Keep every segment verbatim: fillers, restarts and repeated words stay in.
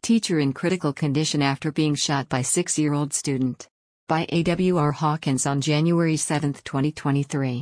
Teacher in critical condition after being shot by six-year-old student. By A W R Hawkins on January seventh, twenty twenty-three.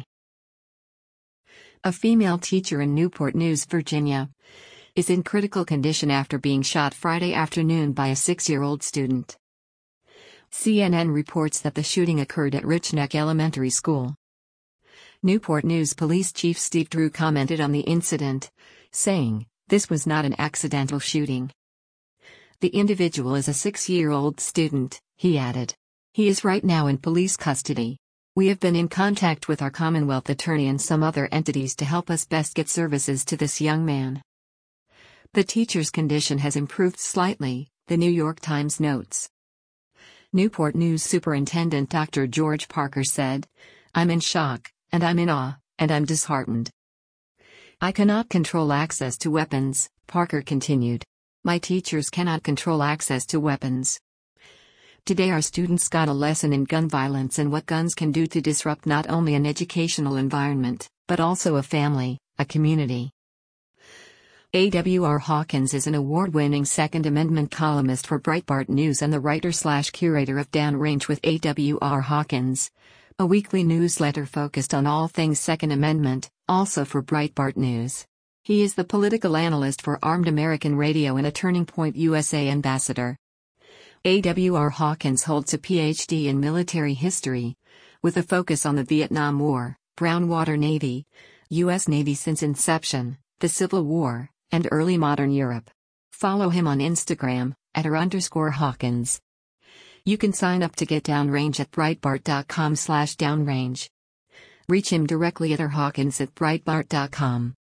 A female teacher in Newport News, Virginia, is in critical condition after being shot Friday afternoon by a six-year-old student. C N N reports that the shooting occurred at Rich Neck Elementary School. Newport News Police Chief Steve Drew commented on the incident, saying, "This was not an accidental shooting. The individual is a six-year-old student," he added. "He is right now in police custody. We have been in contact with our Commonwealth attorney and some other entities to help us best get services to this young man." The teacher's condition has improved slightly, the New York Times notes. Newport News Superintendent Doctor George Parker said, "I'm in shock, and I'm in awe, and I'm disheartened. I cannot control access to weapons," Parker continued. "My teachers cannot control access to weapons. Today our students got a lesson in gun violence and what guns can do to disrupt not only an educational environment, but also a family, a community." A W R Hawkins is an award-winning Second Amendment columnist for Breitbart News and the writer-slash-curator of Downrange with A W R Hawkins, a weekly newsletter focused on all things Second Amendment, also for Breitbart News. He is the political analyst for Armed American Radio and a Turning Point U S A ambassador. A W R Hawkins holds a P H D in military history, with a focus on the Vietnam War, Brown Water Navy, U S Navy since inception, the Civil War, and early modern Europe. Follow him on Instagram, at her underscore Hawkins. You can sign up to get Downrange at breitbart.com slash downrange. Reach him directly at her Hawkins at breitbart dot com.